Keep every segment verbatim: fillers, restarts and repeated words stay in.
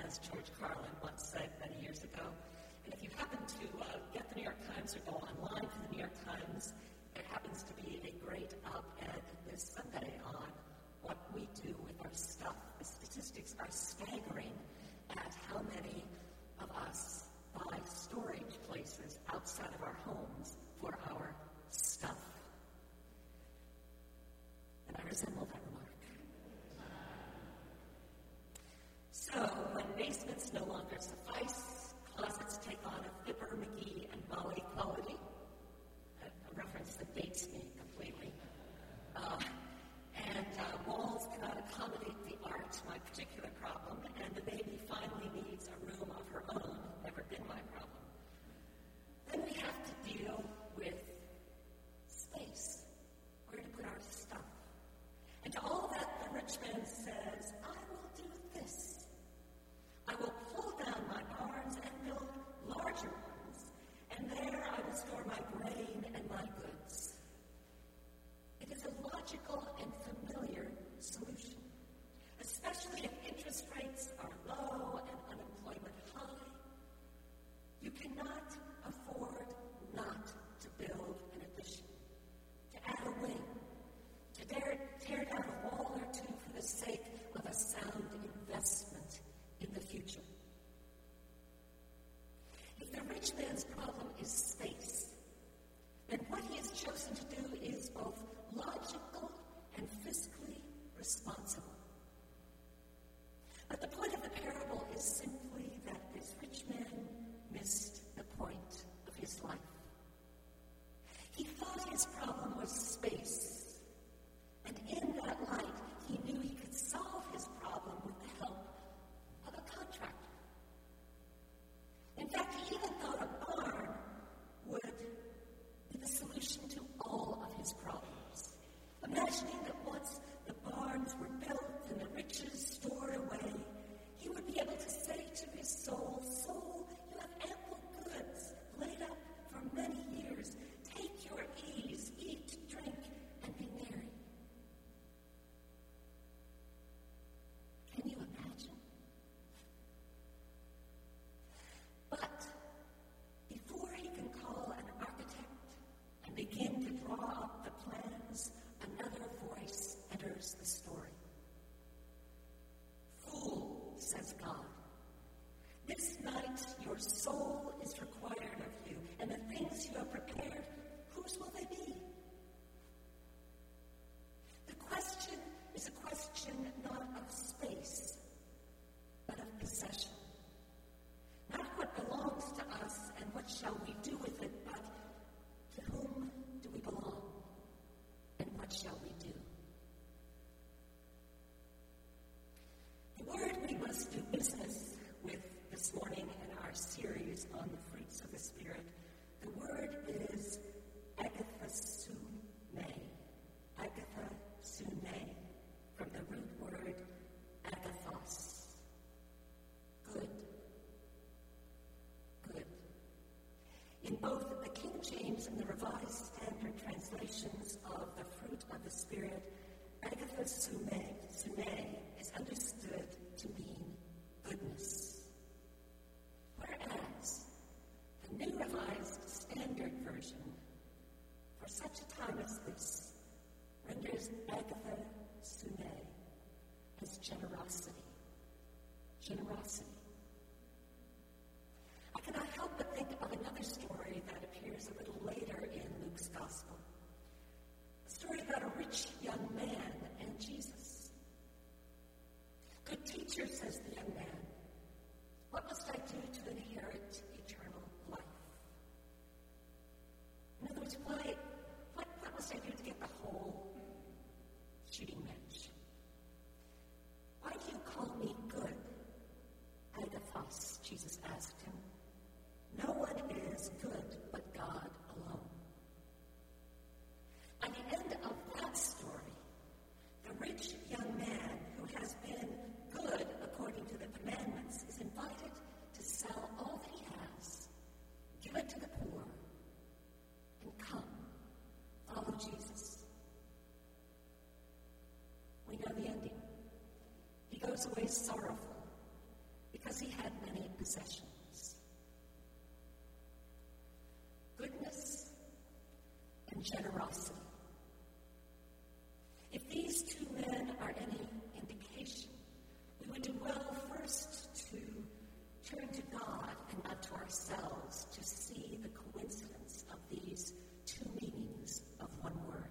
as George Carlin once said many years ago. And if you happen to uh, get the New York Times or go online to the New York Times, there happens to be a great op-ed this Sunday on what we do with our stuff. The statistics are staggering at how many of us buy storage places outside of our homes for our stuff. And I resemble that remark. So, when basements no longer suffice, closets take on a Fibber, McGee, and Molly quality. A, a reference that dates me completely. Uh, and uh, walls cannot accommodate the art, my particular problem, and the baby finally needs a room of her own, never been my problem. Then we have to deal with space, where to put our stuff. And to all that, the rich man says, I will do this. I will pull down my barns and build larger ones, and there I will store my grain and my goods. It is a logical and familiar solution, especially if interest rates are low and unemployment high. You cannot afford not to build an addition, to add a wing, to dare, tear down a wall or two for the sake of a sound investment in the future. If the rich man's problem is space, then what he has chosen to do is both logical and fiscally responsible. But the point of the parable is simply that this rich man missed the point of his life. He thought his problem was space, and in that light, he knew he could solve his problem with the help of a contractor. In fact, he even thought a barn would be the solution to all of his problems. Imagining that once the barns were built and the riches stored away, he would be able to say to his soul, Soul, you have ample goods laid up for many years. Take your ease, eat, drink, and be merry. Can you imagine? But before he can call an architect and begin to draw up the plans, another voice enters the story. Fool, says God, this night your soul is required of you, and the things you have prepared, whose will they be? The question is a question not of space, but of possession. Not what belongs to us and what shall we do with it, but to whom do we belong and what shall we do? The word we must do business with this morning in our series on the fruits of the Spirit, the word is agathosune. Agathosune, from the root word agathos. Good. Good. In both the King James and the Revised Standard translations of the fruit of the Spirit, agathosune is understood to mean goodness. Whereas the New Revised Standard Version, for such a time as this, renders agathosune as generosity. Generosity. I cannot help but think of another story that appears a little later in Luke's Gospel. A story about a rich young man and Jesus. Good teacher, says the young man, what must I do to inherit eternal life? In other words, why, what, what must I do to get the whole shooting match? Why do you call me good? Agathos, Jesus asked him. No one is good but God alone. By the end of that story, the rich young man who has been good according to the commandments is invited to sell all that he has, give it to the poor, and come, follow Jesus. We know the ending. He goes away sorrowful because he generosity. If these two men are any indication, we would do well first to turn to God and not to ourselves to see the coincidence of these two meanings of one word.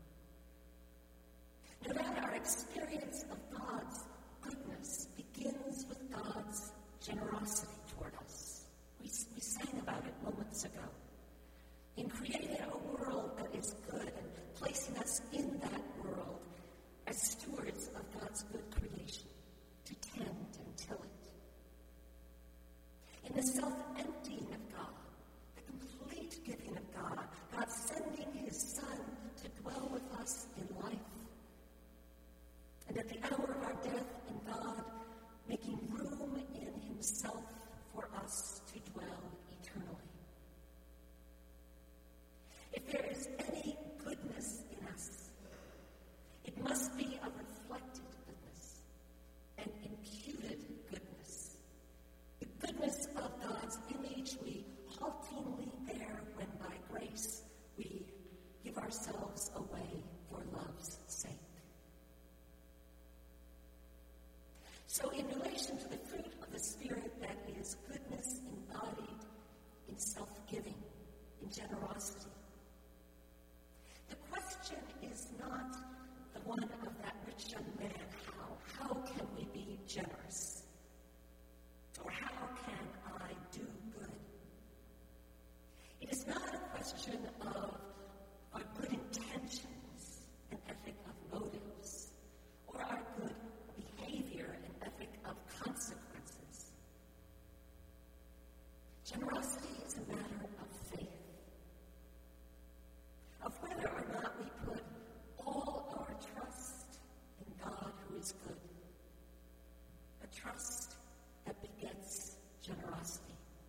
No doubt our experience of God's goodness begins with God's generosity toward us. We, we sang about it moments ago. In creating a world that is good and placing us in that world as stewards of God's good creation, to tend and till it. In the self-emptying of God, the complete giving of God, God sending his Son to dwell with us in life. And at the hour of our death in God, making room in himself for us to dwell eternally. If there is any goodness in us, it must be a reflected goodness, an imputed goodness. The goodness of God's image we haltingly bear when by grace we give ourselves away for love's sake. So in relation to the fruit of the Spirit that is goodness embodied in self-giving, in generosity, the question is not the one of that rich young man, how? How can we be generous? Or how can I do good? It is not a question of our good intentions and ethic of motives, or our good behavior and ethic of consequences. Generosity is a matter of faith, of whether or not we put all our trust in God who is good, a trust that begets generosity.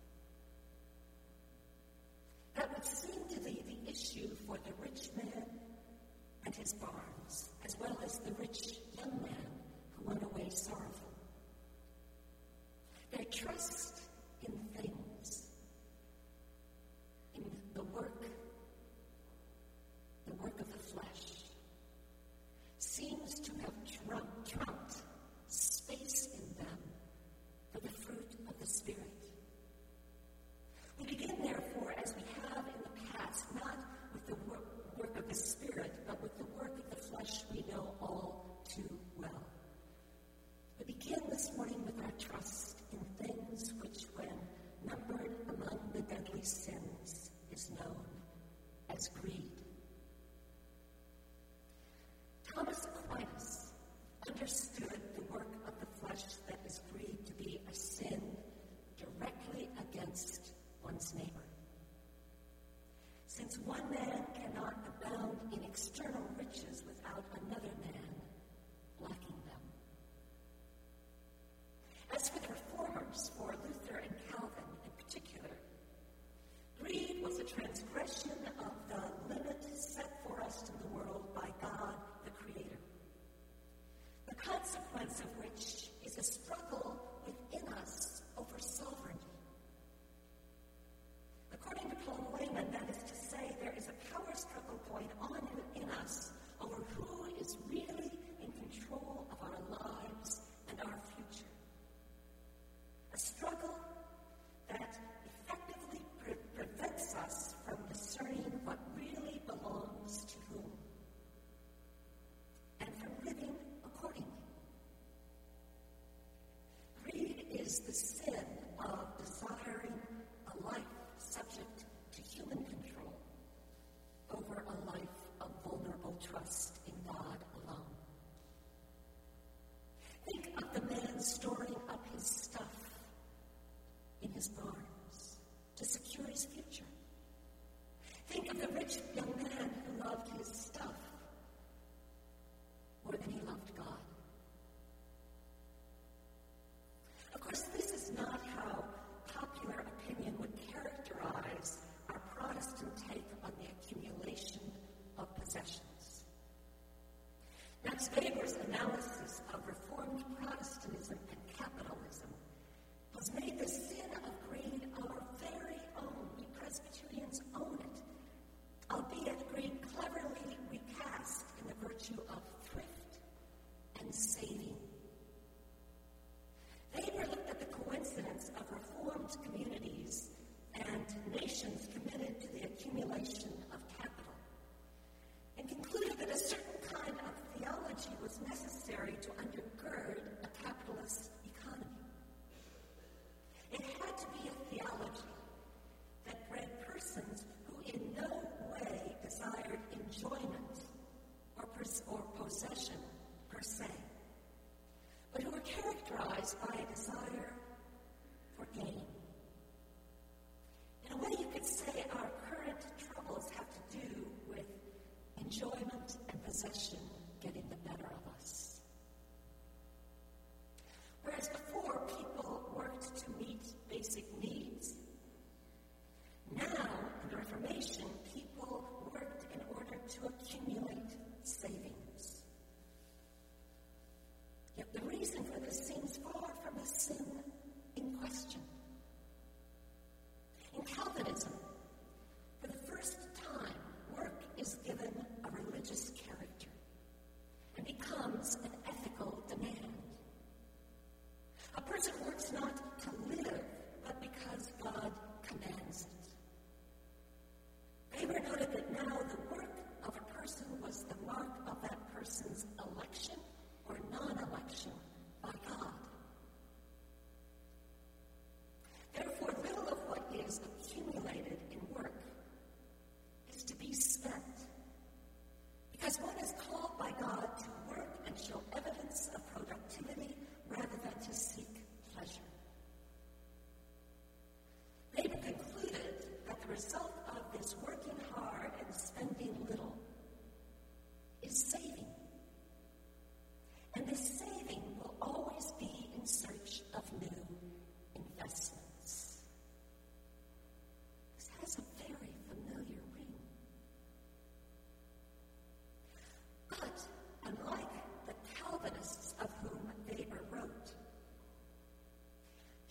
That would seem to be the issue for the rich man and his barns, as well as the rich young man who went away sorrowful. Their trust in things, in the work, the work of the flesh, seems to have trumped, trumped space in them for the fruit of the Spirit,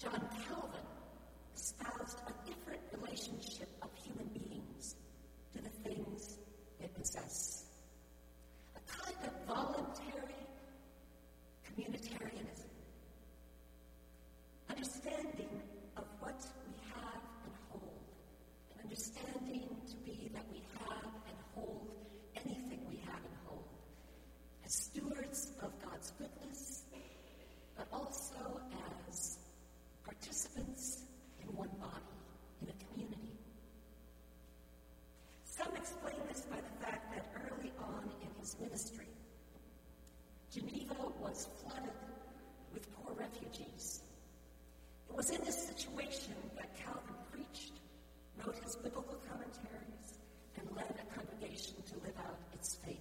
John Calvin espoused a different relationship of human beings to the things they possess. A kind of voluntary communitarianism. Understanding of what we have and hold. And understanding to be that we have and hold anything we have and hold. As stewards of God's goodness, but also as participants in one body, in a community. Some explain this by the fact that early on in his ministry, Geneva was flooded with poor refugees. It was in this situation that Calvin preached, wrote his biblical commentaries, and led a congregation to live out its faith.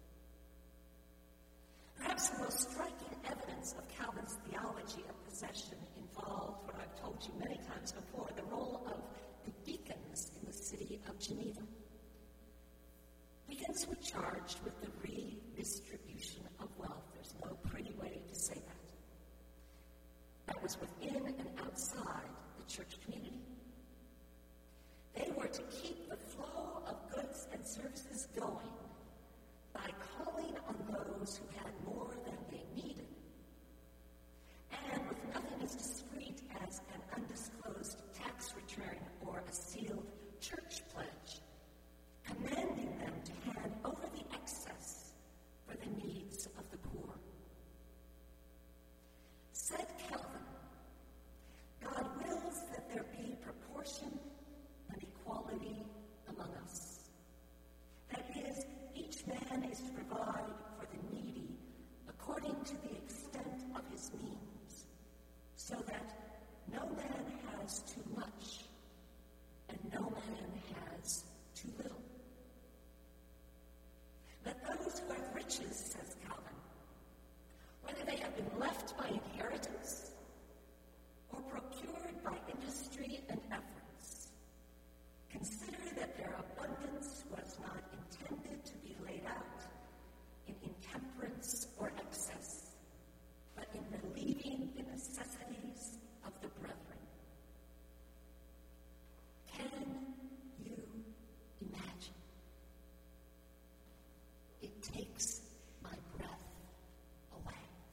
Perhaps the most striking evidence of Calvin's theology of possession involved what I've told you many times before, the role of the deacons in the city of Geneva. Deacons were charged with the redistribution of wealth. There's no pretty way to say that. That was within and outside the church community. They were to keep the flow of goods and services going by calling on those who had more than they needed, and with nothing as discreet as an undisclosed tax return or a sealed church pledge, commanding them to hand over the excess for the needs of the poor. Said Calvin, God wills that there be proportion and equality among us. That is, each man is to provide for the needy according to the extent of his means, so that no man has too much and no man has too little. Let those who have riches, says Calvin, whether they have been left by inheritance or procured by industry and efforts, consider that their abundance was not intended to be laid out in intemperance or excess, but in relieving the necessities of the brethren. Can you imagine? It takes my breath away.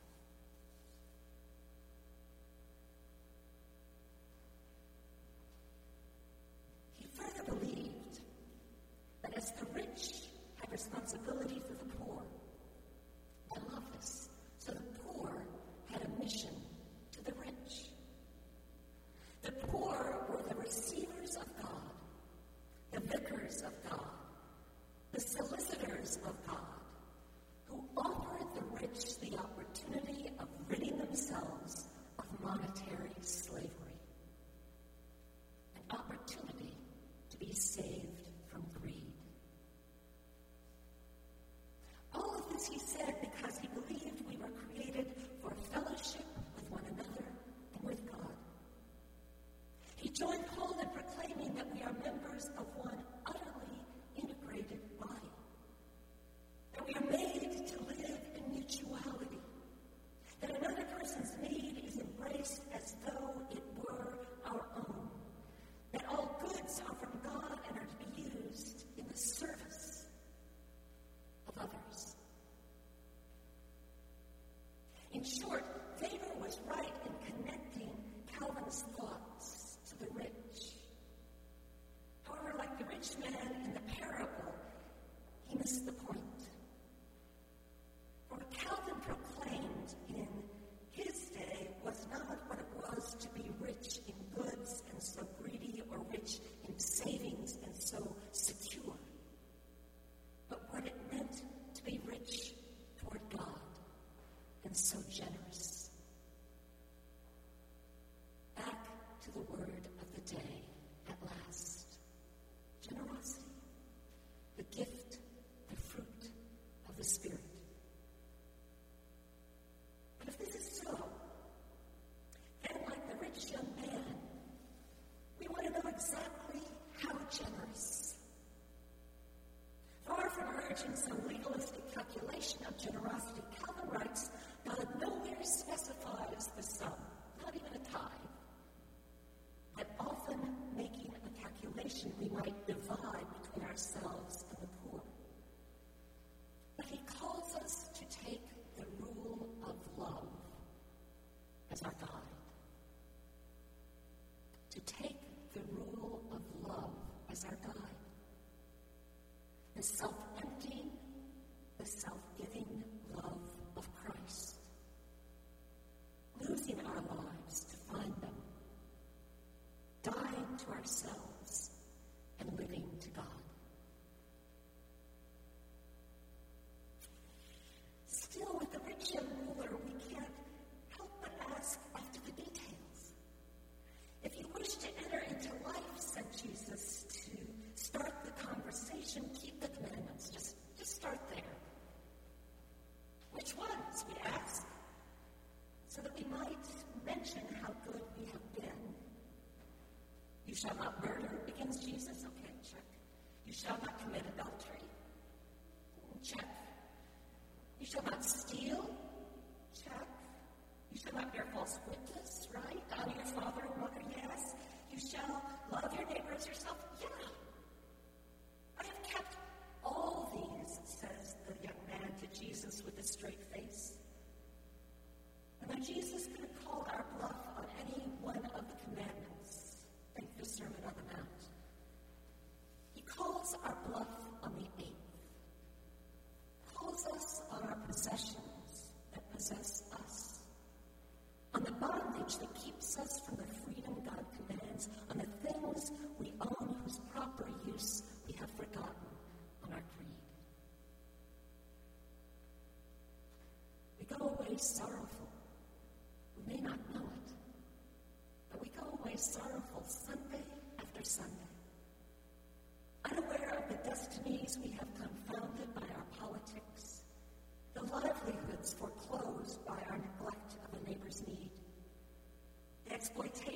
He further believed that as the rich have responsibility for the poor, I love this, so the poor had a mission to the rich. The poor were the receivers of God, the vicars of God, the solicitors of God, who offered the rich the opportunity of ridding themselves of monetary slavery, an opportunity to be saved from greed. All of this he said because he believed we were created for fellowship with one another and with God. He joined Paul in proclaiming that we are members of one utterly integrated body, that we are made to live in mutuality, that another person's need is embraced as though it were our own, that all goods are from God and are to be used in the service of others. In short, Weber was right in connecting Calvin's thoughts to the rich. However, like the rich man in the parable, he missed the point. For what Calvin proclaimed in his day was not what it was to be rich in goods and so greedy, or rich in savings and so secure, but what it meant to be rich toward God and so generous. Back to the word of the day at last. Generosity, the gift, the fruit of the Spirit. But if this is so, then like the rich young man, we want to know exactly how generous. Far from urging some legalistic calculation of generosity, Calvin writes, God nowhere specifies the sum, not even a tithe, shall not murder begins Jesus. Okay, check. You shall not commit adultery. Check. You shall not steal. Check. You shall not bear false witness, right? Honor your father and mother, yes. You shall love your neighbor as yourself, yeah. I have kept all these, says the young man to Jesus with a straight face. And when Jesus could have called our bluff on any one of the commandments, think the Sermon on the Mount, he calls our bluff on the eighth. Calls us on our possessions that possess us. On the bondage that keeps us from the freedom God commands, on the things we own whose proper use we have forgotten, on our greed. We go away sorrowful. We may not know it, but we go away sorrowful Sunday after Sunday, unaware of the destinies we have confounded by our politics, the livelihoods foreclosed by our neglect of a neighbor's need, the exploitation